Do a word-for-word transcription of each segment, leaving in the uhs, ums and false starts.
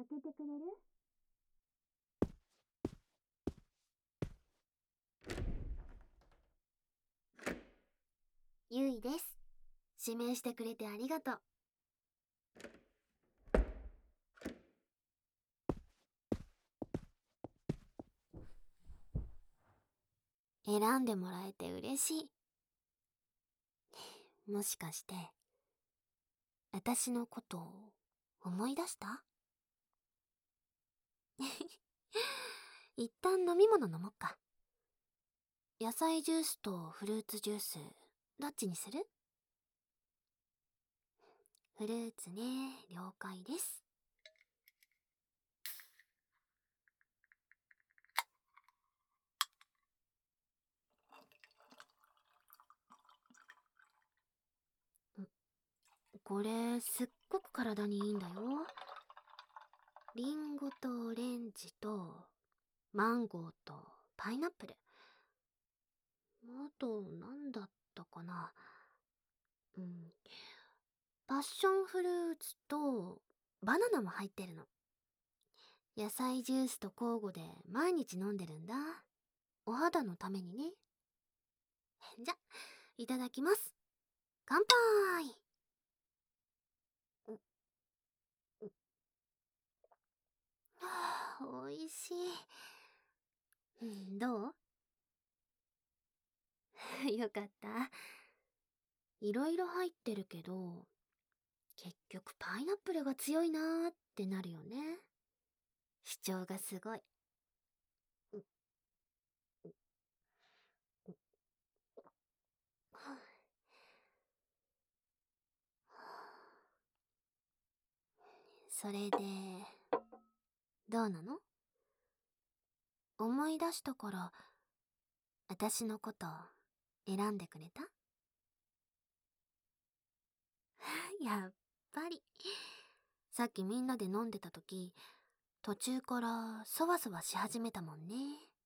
けてくれる？ゆいです。指名してくれてありがとう。選んでもらえて嬉しい。もしかして、私のことを思い出した？一旦飲み物飲もっか。野菜ジュースとフルーツジュース、どっちにする？フルーツね、了解です。これ、すっごく体にいいんだよ。リンゴとオレンジと、マンゴーとパイナップル。あと、なんだったかな。うん。パッションフルーツと、バナナも入ってるの。野菜ジュースと交互で毎日飲んでるんだ。お肌のためにね。じゃ、いただきます。乾杯。はあ、おいしい。うん、どう？よかった。いろいろ入ってるけど、結局パイナップルが強いなーってなるよね。主張がすごい。それで、どうなの？思い出したから、私のこと選んでくれた？やっぱり。さっきみんなで飲んでた時、途中からそわそわし始めたもんね。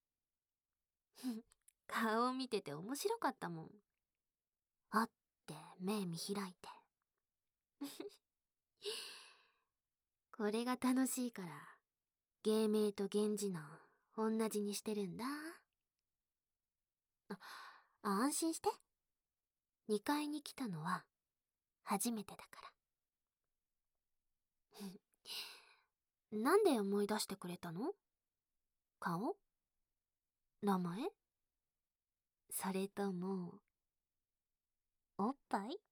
顔を見てて面白かったもん。あって目見開いて。これが楽しいから、芸名と源氏名同じにしてるんだ。あ、安心して。にかいに来たのは初めてだから。なんで思い出してくれたの？顔？名前？それとも、おっぱい？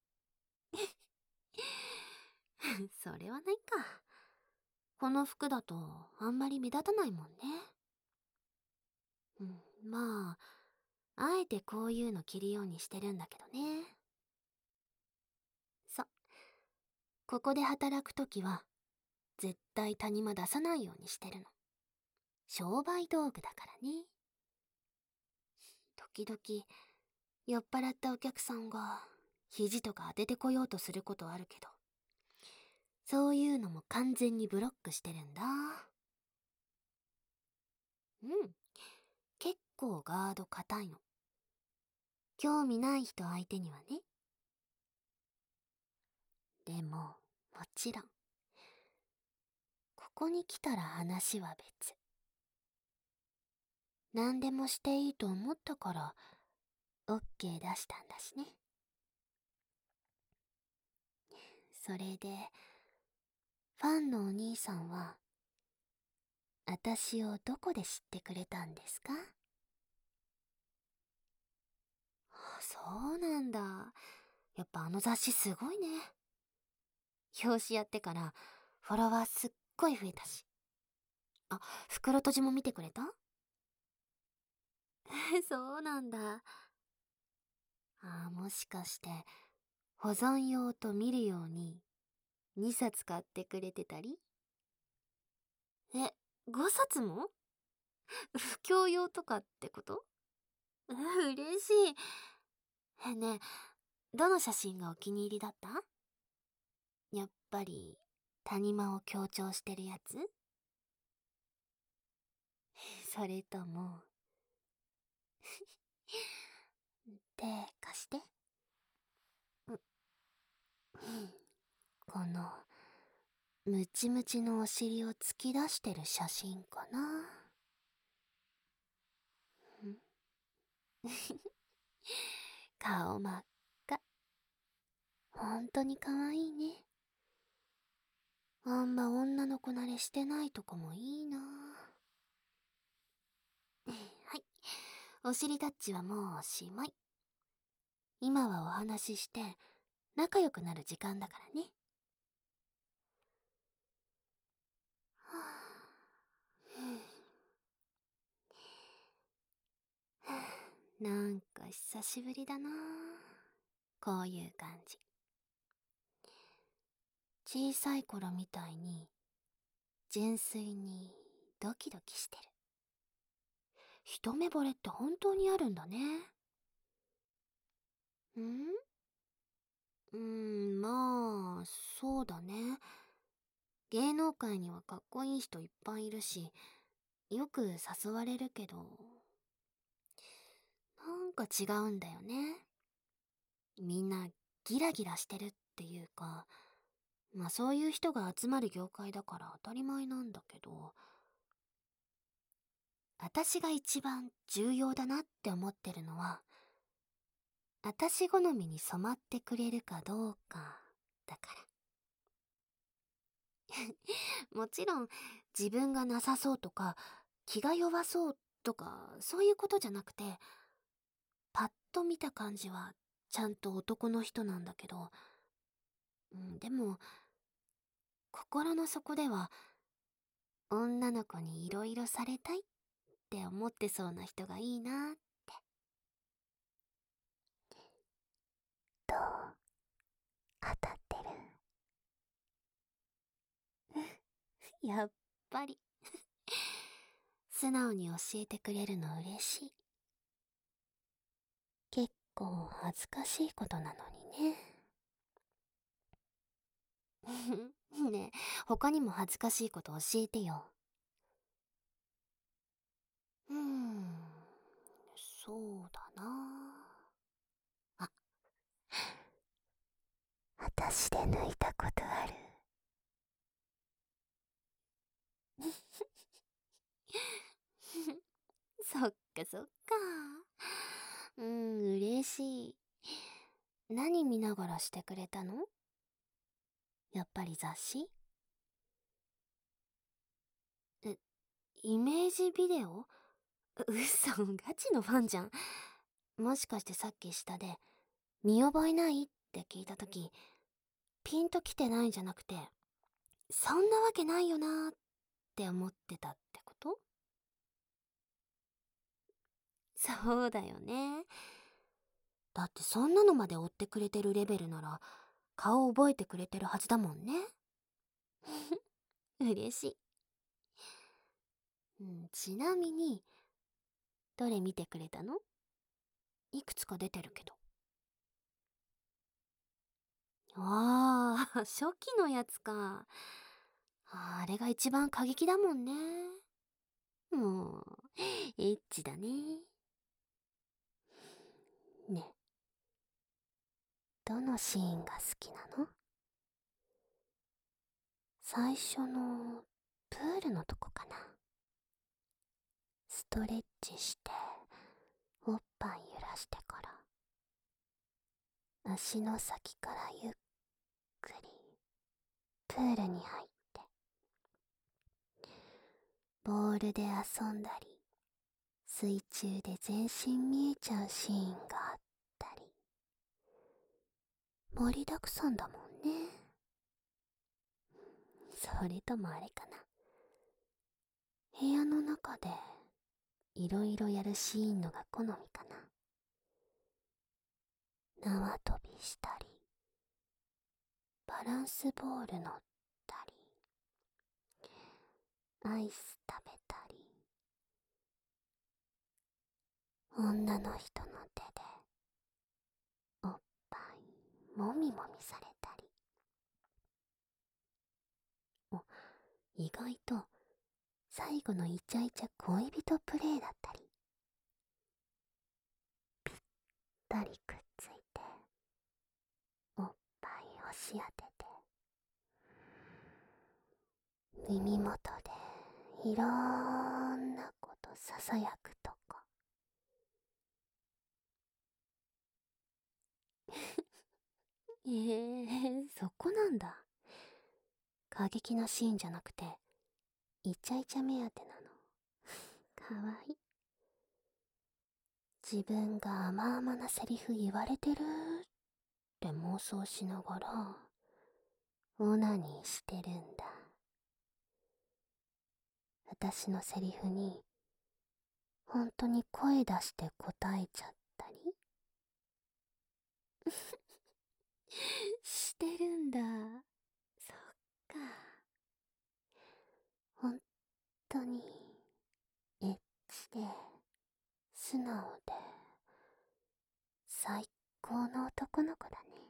それはないか。この服だとあんまり目立たないもんね。うん、まあ、あえてこういうの着るようにしてるんだけどね。そ、ここで働くときは、絶対谷間出さないようにしてるの。商売道具だからね。時々、酔っ払ったお客さんが、肘とか当ててこようとすることあるけど、そういうのも完全にブロックしてるんだ。うん。結構ガード硬いの。興味ない人相手にはね。でも、もちろん、ここに来たら話は別。何でもしていいと思ったから、オッケー出したんだしね。それで、ファンのお兄さんは、私をどこで知ってくれたんですか？そうなんだ。やっぱあの雑誌すごいね。表紙やってからフォロワーすっごい増えたし。あ、袋閉じも見てくれた？そうなんだ。あ、もしかして保存用と見るようににさつ買ってくれてたり？え、ごさつも？布教用とかってこと？うん、嬉しい。え、ねえ、どの写真がお気に入りだった？やっぱり谷間を強調してるやつ？それとも手貸して。う、うん、このムチムチのお尻を突き出してる写真かな。顔真っ赤。ほんとにかわいいね。あんま女の子慣れしてないとこもいいな。はい。お尻タッチはもうおしまい。今はお話しして仲良くなる時間だからね。はあ、なんか久しぶりだな。こういう感じ。小さい頃みたいに純粋にドキドキしてる。一目惚れって本当にあるんだね。んうーん、まあ、そうだね。芸能界にはかっこいい人いっぱいいるし、よく誘われるけど、なんか違うんだよね。みんなギラギラしてるっていうか、まあそういう人が集まる業界だから当たり前なんだけど、私が一番重要だなって思ってるのは、私好みに染まってくれるかどうかだから。もちろん自分がなさそうとか気が弱そうとかそういうことじゃなくて、パッと見た感じはちゃんと男の人なんだけど、うん、でも心の底では女の子にいろいろされたいって思ってそうな人がいいなって。どう？当たってる？やっぱり素直に教えてくれるの嬉しい。結構恥ずかしいことなのにね。ねえ、他にも恥ずかしいこと教えてよ。うーん、そうだなあ。私で抜いたことある。そっかそっか。うん、嬉しい。何見ながらしてくれたの？やっぱり雑誌？え、イメージビデオ？嘘、ガチのファンじゃん。もしかしてさっき下で、見覚えないって聞いたとき、ピンときてないんじゃなくて、そんなわけないよなーって思ってたってこと？そうだよね。だってそんなのまで追ってくれてるレベルなら、顔覚えてくれてるはずだもんね。嬉しい。うん、ちなみに、どれ見てくれたの？いくつか出てるけど。ああ、初期のやつか。あれが一番過激だもんね。もう、エッチだね。ね、どのシーンが好きなの？最初のプールのとこかな。ストレッチしておっぱい揺らしてから足の先からゆっくりプールに入ってボールで遊んだり水中で全身見えちゃうシーンがあったり、盛りだくさんだもんね。それともあれかな、部屋の中でいろいろやるシーンのが好みかな。縄跳びしたりバランスボール乗ったりアイス食べたり、女の人の手でおっぱいもみもみされたり、お、意外と最後のイチャイチャ恋人プレイだったり、ぴったりくっついておっぱい押し当てて耳元でいろんなことささやくとこ。えー、そこなんだ。過激なシーンじゃなくて、イチャイチャ目当てなの。かわいい。自分が甘々なセリフ言われてるって妄想しながら、オナニーしてるんだ。私のセリフに、本当に声出して答えちゃったりしてるんだ。そっか。本当に、エッチで、素直で、最高の男の子だね。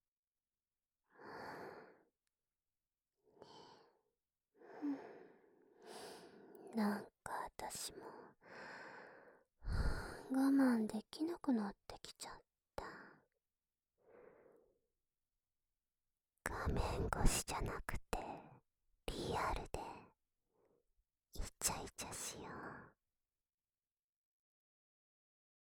なんか私も我慢できなくなってきちゃった。画面越しじゃなくて